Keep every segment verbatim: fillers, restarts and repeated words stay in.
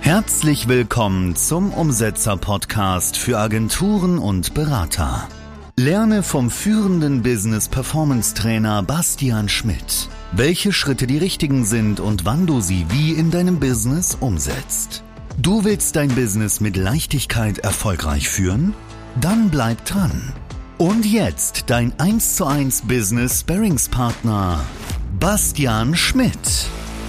Herzlich willkommen zum Umsetzer-Podcast für Agenturen und Berater. Lerne vom führenden Business-Performance-Trainer Bastian Schmidt, welche Schritte die richtigen sind und wann du sie wie in deinem Business umsetzt. Du willst dein Business mit Leichtigkeit erfolgreich führen? Dann bleib dran. Und jetzt dein eins zu eins Business-Sparringspartner Bastian Schmidt.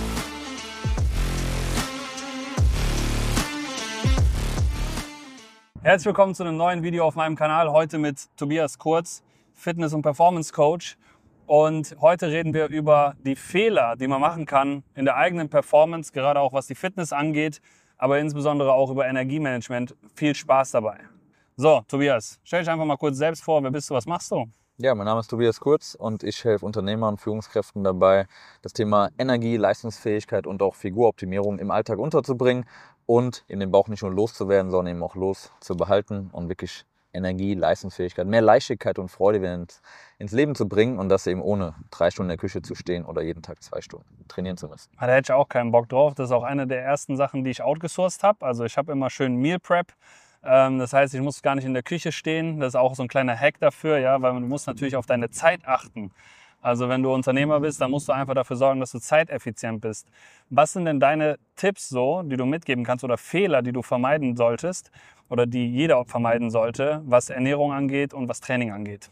Herzlich willkommen zu einem neuen Video auf meinem Kanal. Heute mit Tobias Kurz, Fitness- und Performance-Coach. Und heute reden wir über die Fehler, die man machen kann in der eigenen Performance, gerade auch was die Fitness angeht, aber insbesondere auch über Energiemanagement. Viel Spaß dabei. So, Tobias, stell dich einfach mal kurz selbst vor. Wer bist du, was machst du? Ja, mein Name ist Tobias Kurz und ich helfe Unternehmern und Führungskräften dabei, das Thema Energie, Leistungsfähigkeit und auch Figuroptimierung im Alltag unterzubringen und eben den Bauch nicht nur loszuwerden, sondern eben auch loszubehalten und wirklich Energie, Leistungsfähigkeit, mehr Leichtigkeit und Freude wieder ins, ins Leben zu bringen und das eben ohne drei Stunden in der Küche zu stehen oder jeden Tag zwei Stunden trainieren zu müssen. Da hätte ich auch keinen Bock drauf. Das ist auch eine der ersten Sachen, die ich outgesourced habe. Also ich habe immer schön Meal Prep. Das heißt, ich muss gar nicht in der Küche stehen. Das ist auch so ein kleiner Hack dafür, ja, weil du musst natürlich auf deine Zeit achten. Also wenn du Unternehmer bist, dann musst du einfach dafür sorgen, dass du zeiteffizient bist. Was sind denn deine Tipps so, die du mitgeben kannst oder Fehler, die du vermeiden solltest oder die jeder vermeiden sollte, was Ernährung angeht und was Training angeht?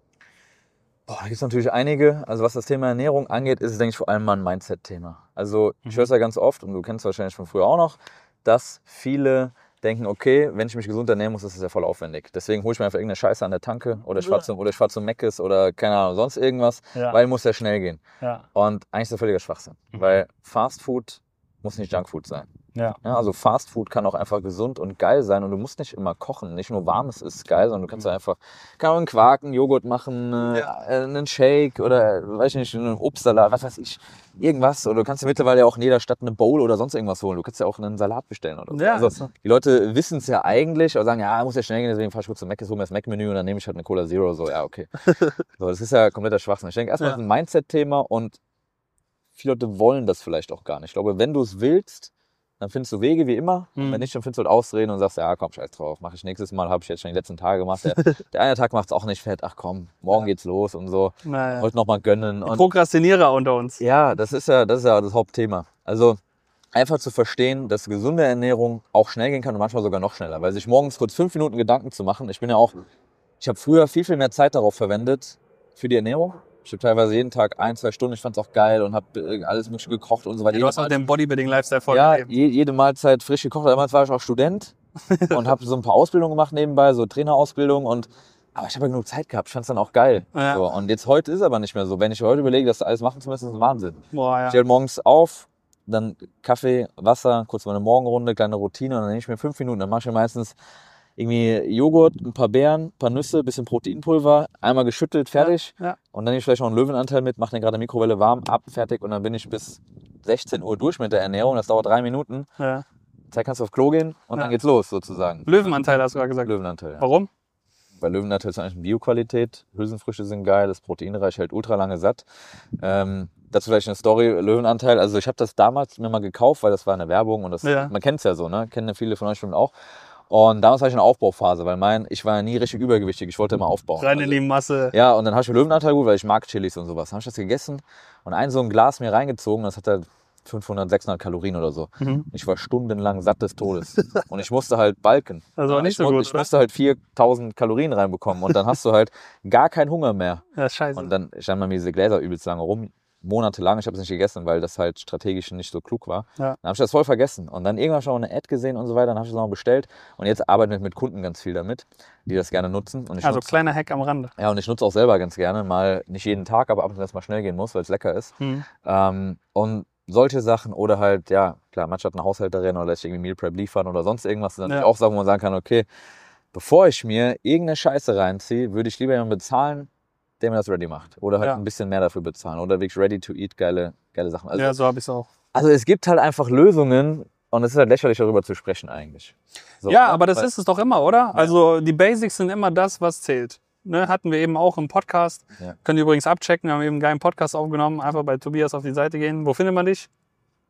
Boah, da gibt es natürlich einige. Also was das Thema Ernährung angeht, ist es, denke ich, vor allem mal ein Mindset-Thema. Also ich höre es ja ganz oft und du kennst es wahrscheinlich von früher auch noch, dass viele denken, okay, wenn ich mich gesund ernähren muss, ist das ja voll aufwendig. Deswegen hole ich mir einfach irgendeine Scheiße an der Tanke oder ich fahre zum, oder ich fahr zum Mc's oder keine Ahnung, sonst irgendwas, ja. Weil muss ja schnell gehen. Ja. Und eigentlich ist das völliger Schwachsinn, mhm. weil Fast Food muss nicht Junkfood sein. Ja. Ja, also Fast Food kann auch einfach gesund und geil sein und du musst nicht immer kochen. Nicht nur warmes ist geil, sondern du kannst mhm. einfach kann auch einen Quark, einen Joghurt machen, ja. äh, einen Shake oder weiß ich nicht, einen Obstsalat, was weiß ich, irgendwas. Oder du kannst dir mittlerweile auch in jeder Stadt eine Bowl oder sonst irgendwas holen. Du kannst ja auch einen Salat bestellen oder so. Ja, also die Leute wissen es ja eigentlich, aber sagen, ja, muss ja schnell gehen, deswegen fahr ich kurz zum Mc's, hol mir das Mac-Menü und dann nehme ich halt eine Cola Zero. So, ja, okay. So, das ist ja kompletter Schwachsinn. Ich denke, erstmal ja. ist ein Mindset-Thema und viele Leute wollen das vielleicht auch gar nicht. Ich glaube, wenn du es willst, dann findest du Wege wie immer. Mhm. Und wenn nicht, dann findest du halt Ausreden und sagst, ja komm, scheiß drauf, mache ich nächstes Mal, habe ich jetzt schon die letzten Tage gemacht. Der, der eine Tag macht es auch nicht fett, ach komm, morgen ja. geht's los und so. Naja. Heute nochmal gönnen. Die Prokrastinierer unter uns. Ja, das ist ja, das ist ja das Hauptthema. Also einfach zu verstehen, dass gesunde Ernährung auch schnell gehen kann und manchmal sogar noch schneller. Weil sich morgens kurz fünf Minuten Gedanken zu machen, ich bin ja auch, ich habe früher viel, viel mehr Zeit darauf verwendet für die Ernährung. Ich habe teilweise jeden Tag ein, zwei Stunden, ich fand es auch geil und habe alles mögliche gekocht und so weiter. Ja, du hast auch den Bodybuilding-Lifestyle voll Ja, je, jede Mahlzeit frisch gekocht. Damals war ich auch Student und habe so ein paar Ausbildungen gemacht nebenbei, so Trainerausbildung. Und, aber ich habe ja genug Zeit gehabt, ich fand es dann auch geil. Ja. So, und jetzt heute ist es aber nicht mehr so. Wenn ich heute überlege, das alles machen zu müssen, ist ein Wahnsinn. Boah, ja. Ich stehe morgens auf, dann Kaffee, Wasser, kurz meine Morgenrunde, kleine Routine und dann nehme ich mir fünf Minuten. Dann mache ich mir meistens irgendwie Joghurt, ein paar Beeren, ein paar Nüsse, ein bisschen Proteinpulver, einmal geschüttelt, fertig. Ja, ja. Und dann nehme ich vielleicht noch einen Löwenanteil mit, mache den gerade in der Mikrowelle warm, ab, fertig. Und dann bin ich bis sechzehn Uhr durch mit der Ernährung. Das dauert drei Minuten. Ja. Zeit kannst du auf Klo gehen und ja. dann geht's los sozusagen. Löwenanteil hast du gerade gesagt. Löwenanteil, ja. Warum? Weil Löwenanteil ist eigentlich eine Bioqualität. Hülsenfrüchte sind geil, das proteinreich, hält ultra lange satt. Ähm, dazu vielleicht eine Story, Löwenanteil. Also ich habe das damals mir mal gekauft, weil das war eine Werbung. Und das, ja. man kennt es ja so, ne? Kennen ja viele von euch schon auch. Und damals war ich in einer Aufbauphase, weil mein, ich war ja nie richtig übergewichtig, ich wollte immer aufbauen. Rein in die Masse. Ja, und dann habe ich mir Löwenanteil gut, weil ich mag Chilis und sowas. Dann habe ich das gegessen und ein so ein Glas mir reingezogen, das hat halt fünfhundert, sechshundert Kalorien oder so. Mhm. Ich war stundenlang satt des Todes. Und ich musste halt balken. Das war nicht ich so gut, Ich oder? musste halt viertausend Kalorien reinbekommen und dann hast du halt gar keinen Hunger mehr. Ja, ist scheiße. Und dann standen mir diese Gläser übelst lange rum. Monatelang, ich habe es nicht gegessen, weil das halt strategisch nicht so klug war. Ja. Dann habe ich das voll vergessen. Und dann irgendwann habe ich auch eine Ad gesehen und so weiter, dann habe ich das noch bestellt. Und jetzt arbeite ich mit Kunden ganz viel damit, die das gerne nutzen. Und ich also nutze, kleiner Hack am Rande. Ja, und ich nutze auch selber ganz gerne, mal nicht jeden Tag, aber ab und zu, wenn es mal schnell gehen muss, weil es lecker ist. Mhm. Ähm, und solche Sachen oder halt, ja, klar, manche hat eine Haushälterin oder lässt sich irgendwie Meal Prep liefern oder sonst irgendwas. Das ist natürlich ja. auch Sachen, wo man sagen kann, okay, bevor ich mir irgendeine Scheiße reinziehe, würde ich lieber jemanden bezahlen, der mir das ready macht. Oder halt ja. ein bisschen mehr dafür bezahlen. Oder wirklich ready to eat, geile, geile Sachen. Also, ja, so habe ich es auch. Also es gibt halt einfach Lösungen und es ist halt lächerlich, darüber zu sprechen eigentlich. So, ja, aber das Weil, ist es doch immer, oder? Ja. Also die Basics sind immer das, was zählt. Ne, hatten wir eben auch im Podcast. Ja. Könnt ihr übrigens abchecken. Wir haben eben einen geilen Podcast aufgenommen. Einfach bei Tobias auf die Seite gehen. Wo findet man dich?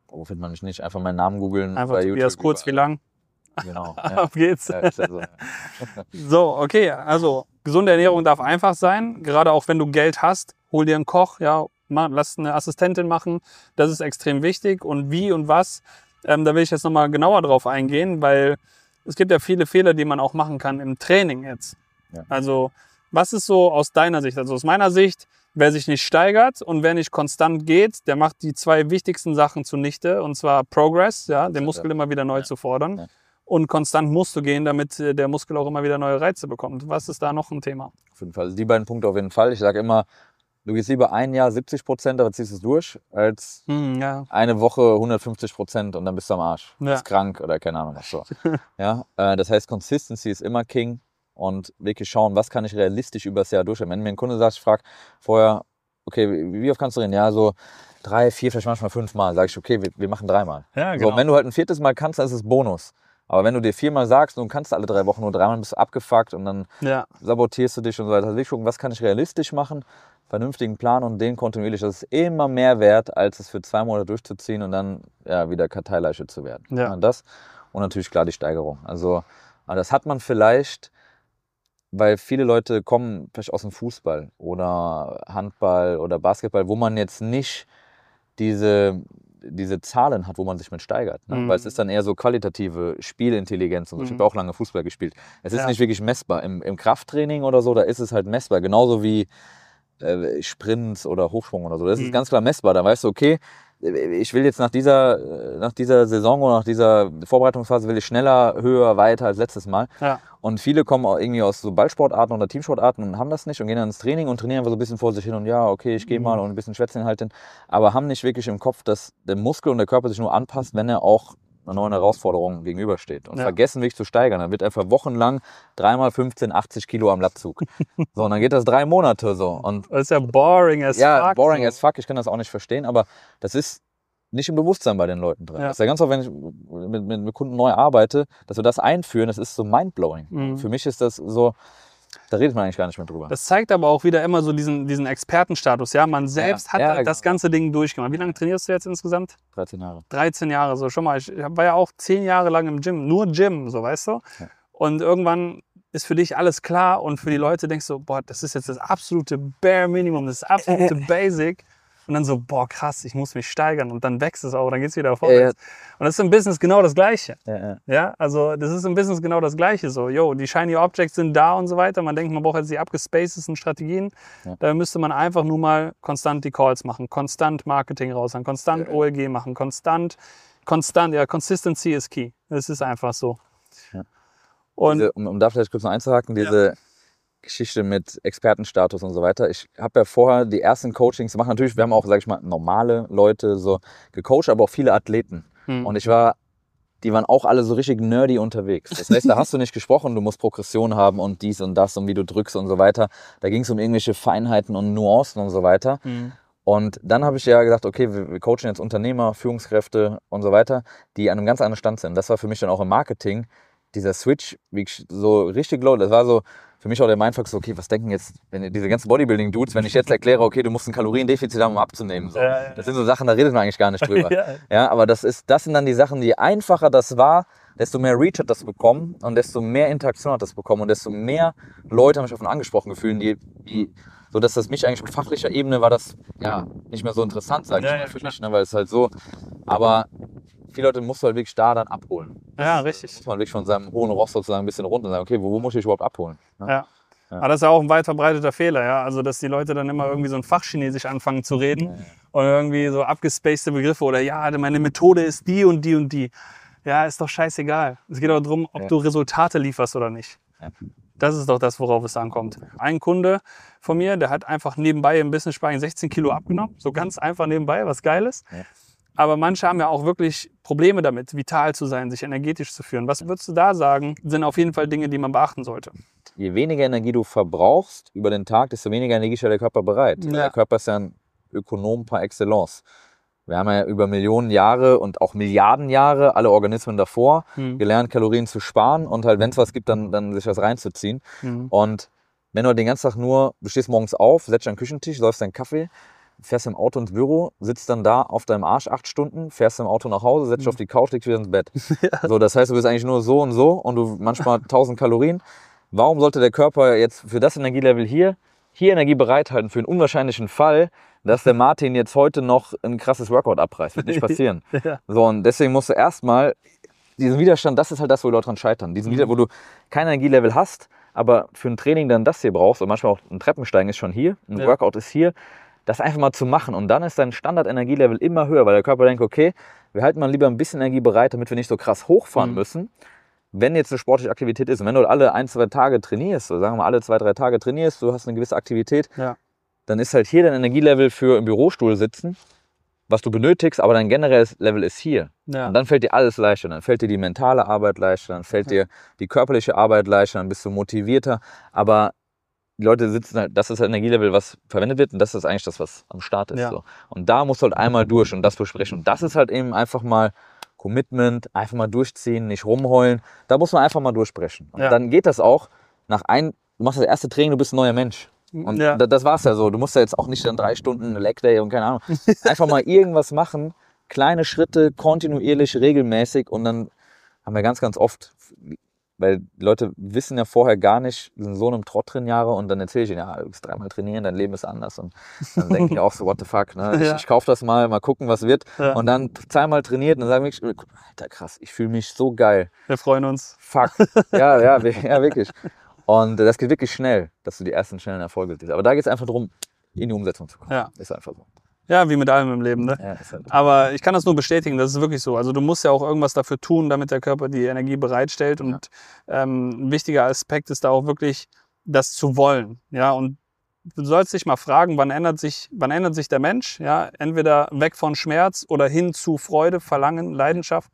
Wo findet man mich nicht? Einfach meinen Namen googeln. Einfach Tobias Kurz, wie lang? Genau. Ja. Auf geht's. Ja, ist ja so, ja. So, okay, also gesunde Ernährung darf einfach sein, gerade auch wenn du Geld hast, hol dir einen Koch, ja, mach, lass eine Assistentin machen, das ist extrem wichtig. Und wie und was, ähm, da will ich jetzt nochmal genauer drauf eingehen, weil es gibt ja viele Fehler, die man auch machen kann im Training jetzt. Ja. Also was ist so aus deiner Sicht, also aus meiner Sicht, wer sich nicht steigert und wer nicht konstant geht, der macht die zwei wichtigsten Sachen zunichte, und zwar Progress, ja, den Muskel immer wieder neu ja. zu fordern. Ja. Und konstant musst du gehen, damit der Muskel auch immer wieder neue Reize bekommt. Was ist da noch ein Thema? Auf jeden Fall. Also die beiden Punkte auf jeden Fall. Ich sage immer, du gehst lieber ein Jahr siebzig Prozent, aber ziehst es durch, als Hm, ja. eine Woche hundertfünfzig Prozent und dann bist du am Arsch. Ja. Bist krank oder keine Ahnung was so. Ja, äh, das heißt, Consistency ist immer King und wirklich schauen, was kann ich realistisch über das Jahr durchführen. Wenn mir ein Kunde sagt, ich frage vorher, okay, wie, wie oft kannst du reden? Ja, so drei, vier, vielleicht manchmal fünf Mal. Sage ich, okay, wir, wir machen dreimal. Ja, So, genau. wenn du halt ein viertes Mal kannst, dann ist es Bonus. Aber wenn du dir viermal sagst, du kannst alle drei Wochen nur dreimal, bist du abgefuckt und dann Ja. sabotierst du dich und so weiter. Also wirklich gucken, was kann ich realistisch machen, vernünftigen Plan und den kontinuierlich. Das ist immer mehr wert, als es für zwei Monate durchzuziehen und dann ja, wieder Karteileiche zu werden. Ja. Und das und natürlich klar die Steigerung. Also aber das hat man vielleicht, weil viele Leute kommen vielleicht aus dem Fußball oder Handball oder Basketball, wo man jetzt nicht diese diese Zahlen hat, wo man sich mit steigert. Ne? Mhm. Weil es ist dann eher so qualitative Spielintelligenz. Und so. Ich Mhm. habe auch lange Fußball gespielt. Es ist Ja. nicht wirklich messbar. Im, Im Krafttraining oder so, da ist es halt messbar. Genauso wie äh, Sprints oder Hochsprung oder so. Das Mhm. ist ganz klar messbar. Da weißt du, okay, ich will jetzt nach dieser, nach dieser Saison oder nach dieser Vorbereitungsphase will ich schneller, höher, weiter als letztes Mal. Ja. Und viele kommen auch irgendwie aus so Ballsportarten oder Teamsportarten und haben das nicht und gehen dann ins Training und trainieren einfach so ein bisschen vor sich hin und ja, okay, ich gehe mal und ein bisschen Schwätzchen halten, aber haben nicht wirklich im Kopf, dass der Muskel und der Körper sich nur anpasst, wenn er auch einer neuen Herausforderung gegenübersteht. Und Ja. vergessen wirklich zu steigern. Dann wird einfach wochenlang dreimal fünfzehn, achtzig Kilo am Latzug. So, und dann geht das drei Monate so. Und Das ist ja boring as ja, fuck. boring so. as fuck, ich kann das auch nicht verstehen, aber das ist nicht im Bewusstsein bei den Leuten drin. Ja. Das ist ja ganz oft, wenn ich mit, mit, mit Kunden neu arbeite, dass wir das einführen, das ist so mindblowing. Mhm. Für mich ist das so, da redet man eigentlich gar nicht mehr drüber. Das zeigt aber auch wieder immer so diesen, diesen Expertenstatus. Ja, man selbst Ja, hat ja, halt das genau. ganze Ding durchgemacht. Wie lange trainierst du jetzt insgesamt? dreizehn Jahre. dreizehn Jahre, so schon mal. Ich war ja auch zehn Jahre lang im Gym, nur Gym, so weißt du. Ja. Und irgendwann ist für dich alles klar und für die Leute denkst du, boah, das ist jetzt das absolute Bare Minimum, das absolute Basic. Und dann so, boah, krass, ich muss mich steigern. Und dann wächst es auch, dann geht es wieder vorwärts. Und das ist im Business genau das Gleiche. Ja, ja. Ja, also das ist im Business genau das Gleiche. So, yo, die Shiny Objects sind da und so weiter. Man denkt, man braucht jetzt die abgespacedesten Strategien. Ja. Da müsste man einfach nur mal konstant die Calls machen, konstant Marketing raushauen, konstant Ja. O L G machen, konstant, konstant, ja, Consistency is key. Das ist einfach so. Ja. Und Diese, um, um da vielleicht kurz noch einzuhaken, diese Geschichte mit Expertenstatus und so weiter. Ich habe ja vorher die ersten Coachings gemacht. Natürlich, wir haben auch, sag ich mal, normale Leute so gecoacht, aber auch viele Athleten. Hm. Und ich war, die waren auch alle so richtig nerdy unterwegs. Das heißt, da hast du nicht gesprochen, du musst Progression haben und dies und das und wie du drückst und so weiter. Da ging es um irgendwelche Feinheiten und Nuancen und so weiter. Hm. Und dann habe ich ja gesagt, okay, wir, wir coachen jetzt Unternehmer, Führungskräfte und so weiter, die an einem ganz anderen Stand sind. Das war für mich dann auch im Marketing dieser Switch wirklich so richtig low. Das war so für mich auch der Mindfuck, so, okay, was denken jetzt, wenn diese ganzen Bodybuilding-Dudes, wenn ich jetzt erkläre, okay, du musst ein Kaloriendefizit haben, um abzunehmen. So. Ja, ja, ja. Das sind so Sachen, da redet man eigentlich gar nicht drüber. Ja. Ja, aber das ist, das sind dann die Sachen, je einfacher das war, desto mehr Reach hat das bekommen und desto mehr Interaktion hat das bekommen und desto mehr Leute haben mich davon angesprochen gefühlt, die, die, so dass das mich eigentlich auf fachlicher Ebene war das ja nicht mehr so interessant, sag ich Ja, mal, ja, für mich, ne, weil es halt so, aber viele Leute musst du halt wirklich da dann abholen. Ja, Das richtig. muss man wirklich von seinem hohen Ross sozusagen ein bisschen runter und sagen, okay, wo, wo muss ich überhaupt abholen? Ne? Ja. Ja. Aber das ist ja auch ein weit verbreiteter Fehler, ja. Also, dass die Leute dann immer irgendwie so ein Fachchinesisch anfangen zu reden und irgendwie so abgespacede Begriffe oder ja, meine Methode ist die und die und die. Ja, ist doch scheißegal. Es geht auch darum, ob Ja. du Resultate lieferst oder nicht. Ja. Das ist doch das, worauf es ankommt. Ein Kunde von mir, der hat einfach nebenbei im Business Sparring sechzehn Kilo abgenommen. So ganz einfach nebenbei, was Geiles. Ja. Aber manche haben ja auch wirklich Probleme damit, vital zu sein, sich energetisch zu führen. Was würdest du da sagen, sind auf jeden Fall Dinge, die man beachten sollte? Je weniger Energie du verbrauchst über den Tag, desto weniger Energie stellt der Körper bereit. Ja. Der Körper ist ja ein Ökonom par excellence. Wir haben ja über Millionen Jahre und auch Milliarden Jahre, alle Organismen davor, Hm. gelernt, Kalorien zu sparen und halt, wenn es was gibt, dann, dann sich was reinzuziehen. Hm. Und wenn du den ganzen Tag nur, du stehst morgens auf, setzt dich an den Küchentisch, säufst deinen Kaffee fährst im Auto ins Büro, sitzt dann da auf deinem Arsch acht Stunden, fährst im Auto nach Hause, setzt dich auf die Couch, legst wieder ins Bett. Ja. So, das heißt, du bist eigentlich nur so und so und du manchmal tausend Kalorien. Warum sollte der Körper jetzt für das Energielevel hier, hier Energie bereithalten für einen unwahrscheinlichen Fall, dass der Martin jetzt heute noch ein krasses Workout abreißt? Wird nicht passieren. Ja. So, und deswegen musst du erstmal diesen Widerstand, das ist halt das, wo Leute dran scheitern. Diesen Widerstand, wo du kein Energielevel hast, aber für ein Training dann das hier brauchst und manchmal auch ein Treppensteigen ist schon hier, ein ja. Workout ist hier, das einfach mal zu machen und dann ist dein Standard-Energielevel immer höher, weil der Körper denkt, okay, wir halten mal lieber ein bisschen Energie bereit, damit wir nicht so krass hochfahren mhm. müssen, wenn jetzt eine sportliche Aktivität ist. Und wenn du alle ein, zwei Tage trainierst, so sagen wir mal alle zwei, drei Tage trainierst, du hast eine gewisse Aktivität, ja. dann ist halt hier dein Energielevel für im Bürostuhl sitzen, was du benötigst, aber dein generelles Level ist hier. Ja. Und dann fällt dir alles leichter. Dann fällt dir die mentale Arbeit leichter, dann fällt ja. dir die körperliche Arbeit leichter, dann bist du motivierter. Aber die Leute sitzen halt, das ist das Energielevel, was verwendet wird und das ist eigentlich das, was am Start ist. Ja. So. Und da musst du halt einmal durch und das besprechen. Und das ist halt eben einfach mal Commitment, einfach mal durchziehen, nicht rumheulen. Da muss man einfach mal durchsprechen. Und ja. dann geht das auch nach ein, du machst das erste Training, du bist ein neuer Mensch. Und ja. das war's ja so. Du musst ja jetzt auch nicht dann drei Stunden Leg Day und keine Ahnung. Einfach mal irgendwas machen, kleine Schritte, kontinuierlich, regelmäßig und dann haben wir ganz, ganz oft, weil Leute wissen ja vorher gar nicht, sind so einem Trott drin Jahre und dann erzähle ich ihnen, ja, du bist dreimal trainieren, dein Leben ist anders und dann denke ich auch so, what the fuck, ne? ich, ja. ich kaufe das mal, mal gucken, was wird ja. und dann zweimal trainiert und dann sagen wir, Alter krass, ich fühle mich so geil. Wir freuen uns. Fuck, ja, ja, ja, wirklich. Und das geht wirklich schnell, dass du die ersten schnellen Erfolge siehst. Aber da geht es einfach darum, in die Umsetzung zu kommen. Ja. Ist einfach so. Ja, wie mit allem im Leben. Ne? Ja, ist halt Aber ich kann das nur bestätigen, das ist wirklich so. Also du musst ja auch irgendwas dafür tun, damit der Körper die Energie bereitstellt. Und ja. ähm, ein wichtiger Aspekt ist da auch wirklich, das zu wollen. Ja, und du sollst dich mal fragen, wann ändert sich, wann ändert sich der Mensch? Ja, entweder weg von Schmerz oder hin zu Freude, Verlangen, Leidenschaft.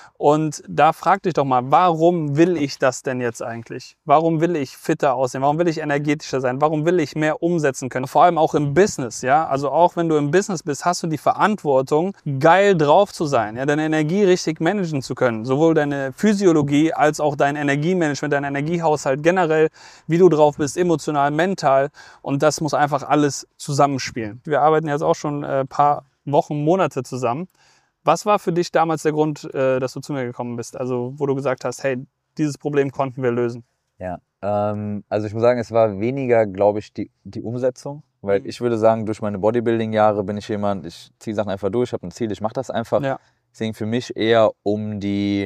Und da frag dich doch mal, warum will ich das denn jetzt eigentlich? Warum will ich fitter aussehen? Warum will ich energetischer sein? Warum will ich mehr umsetzen können? Vor allem auch im Business, ja? Also auch wenn du im Business bist, hast du die Verantwortung, geil drauf zu sein, ja? Deine Energie richtig managen zu können. Sowohl deine Physiologie als auch dein Energiemanagement, dein Energiehaushalt generell, wie du drauf bist, emotional, mental. Und das muss einfach alles zusammenspielen. Wir arbeiten jetzt auch schon ein paar Wochen, Monate zusammen. Was war für dich damals der Grund, dass du zu mir gekommen bist? Also wo du gesagt hast, hey, dieses Problem konnten wir lösen. Ja, ähm, also ich muss sagen, es war weniger, glaube ich, die, die Umsetzung. Weil mhm. ich würde sagen, durch meine Bodybuilding-Jahre bin ich jemand, ich ziehe Sachen einfach durch, ich habe ein Ziel, ich mache das einfach. Ja. Deswegen für mich eher um die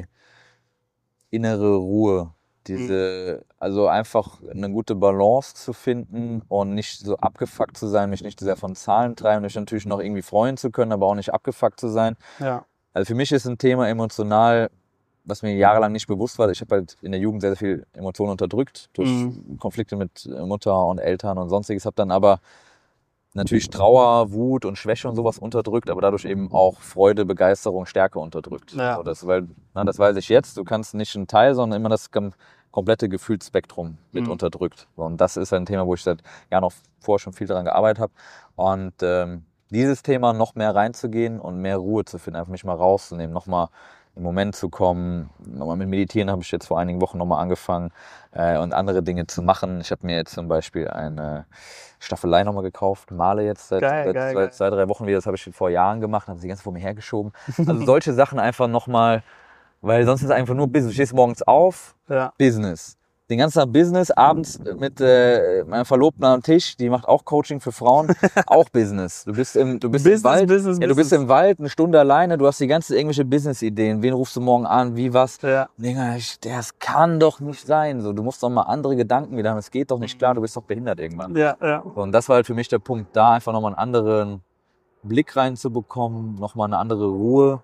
innere Ruhe. Diese, mhm. also einfach eine gute Balance zu finden und nicht so abgefuckt zu sein, mich nicht sehr von Zahlen treiben, mich natürlich noch irgendwie freuen zu können, aber auch nicht abgefuckt zu sein. Ja. Also für mich ist ein Thema emotional, was mir jahrelang nicht bewusst war. Ich habe halt in der Jugend sehr, sehr viel Emotionen unterdrückt, durch mhm. Konflikte mit Mutter und Eltern und sonstiges. Habe dann aber natürlich Trauer, Wut und Schwäche und sowas unterdrückt, aber dadurch eben auch Freude, Begeisterung, Stärke unterdrückt. Ja. So, das, weil, na, das weiß ich jetzt, du kannst nicht einen Teil, sondern immer das komplette Gefühlsspektrum mit mhm. unterdrückt. So, und das ist ein Thema, wo ich seit Jahren auch vorher schon viel daran gearbeitet habe. Und ähm, dieses Thema noch mehr reinzugehen und mehr Ruhe zu finden, einfach mich mal rauszunehmen, nochmal im Moment zu kommen. Nochmal mit Meditieren habe ich jetzt vor einigen Wochen nochmal angefangen äh, und andere Dinge zu machen. Ich habe mir jetzt zum Beispiel eine Staffelei nochmal gekauft, male jetzt seit, geil, seit, geil, seit geil. zwei, drei Wochen wieder. Das habe ich vor Jahren gemacht, habe sie ganz vor mir hergeschoben. Also solche Sachen einfach nochmal, weil sonst ist es einfach nur Business. Du stehst morgens auf, ja. Business. Den ganzen Tag Business, abends mit äh, meiner Verlobten am Tisch, die macht auch Coaching für Frauen, auch Business. Du bist im, du bist Business, im Wald, Business, ja, du bist im Wald eine Stunde alleine, du hast die ganzen irgendwelche Business-Ideen. Wen rufst du morgen an, wie was? Ja. Und ich, das kann doch nicht sein. So, du musst doch mal andere Gedanken wieder haben. Es geht doch nicht klar, du bist doch behindert irgendwann. Ja, ja. So, und das war halt für mich der Punkt, da einfach nochmal einen anderen Blick reinzubekommen, nochmal eine andere Ruhe.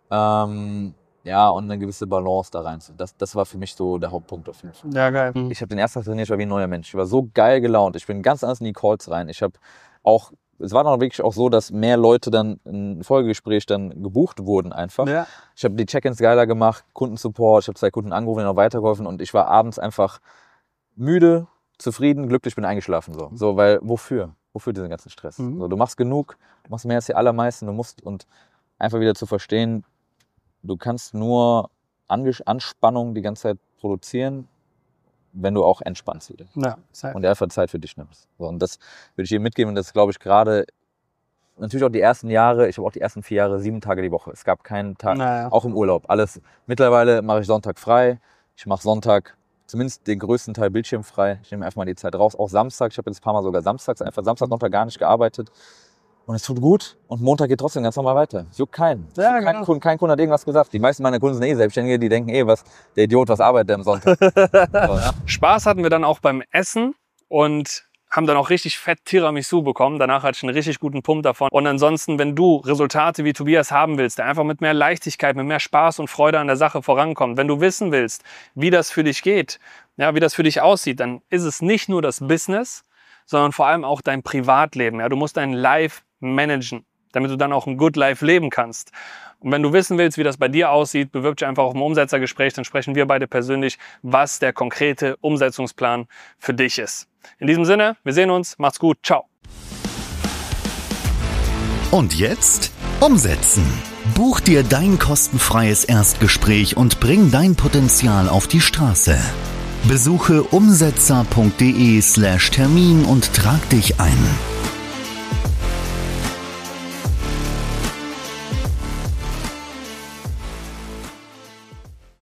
Ähm, Ja, und eine gewisse Balance da rein. Das, das war für mich so der Hauptpunkt auf jeden Fall. Ja, geil. Mhm. Ich habe den ersten Tag trainiert, ich war wie ein neuer Mensch. Ich war so geil gelaunt. Ich bin ganz anders in die Calls rein. Ich habe auch, es war dann wirklich auch so, dass mehr Leute dann im Folgegespräch dann gebucht wurden einfach. Ja. Ich habe die Check-ins geiler gemacht, Kundensupport, ich habe zwei Kunden angerufen, denen auch weitergeholfen und ich war abends einfach müde, zufrieden, glücklich, bin eingeschlafen. So, so weil wofür? Wofür diesen ganzen Stress? Mhm. So, du machst genug, du machst mehr als die allermeisten, du musst und einfach wieder zu verstehen, du kannst nur Anspannung die ganze Zeit produzieren, wenn du auch entspannst wieder. Ja, und dir einfach Zeit für dich nimmst. So, und das würde ich jedem mitgeben. Und das ist, glaube ich, gerade natürlich auch die ersten Jahre, ich habe auch die ersten vier Jahre sieben Tage die Woche. Es gab keinen Tag, naja. auch im Urlaub, alles. Mittlerweile mache ich Sonntag frei. Ich mache Sonntag zumindest den größten Teil bildschirmfrei. Ich nehme einfach mal die Zeit raus. Auch Samstag, ich habe jetzt ein paar Mal sogar samstags, einfach Samstag, Sonntag gar nicht gearbeitet. Und es tut gut und Montag geht trotzdem ganz normal weiter. Es juckt keinen. Ja, kein, genau. Kunde, kein Kunde hat irgendwas gesagt. Die meisten meiner Kunden sind eh Selbstständige, die denken eh, was der Idiot, was arbeitet der am Sonntag. So, ja. Spaß hatten wir dann auch beim Essen und haben dann auch richtig fett Tiramisu bekommen. Danach hatte ich einen richtig guten Pump davon. Und ansonsten, wenn du Resultate wie Tobias haben willst, der einfach mit mehr Leichtigkeit, mit mehr Spaß und Freude an der Sache vorankommt, wenn du wissen willst, wie das für dich geht, ja, wie das für dich aussieht, dann ist es nicht nur das Business, sondern vor allem auch dein Privatleben. Ja, du musst dein Life managen, damit du dann auch ein Good Life leben kannst. Und wenn du wissen willst, wie das bei dir aussieht, bewirb dich einfach auf ein Umsetzergespräch, dann sprechen wir beide persönlich, was der konkrete Umsetzungsplan für dich ist. In diesem Sinne, wir sehen uns, macht's gut, ciao. Und jetzt umsetzen. Buch dir dein kostenfreies Erstgespräch und bring dein Potenzial auf die Straße. Besuche umsetzer punkt de slash Termin und trag dich ein.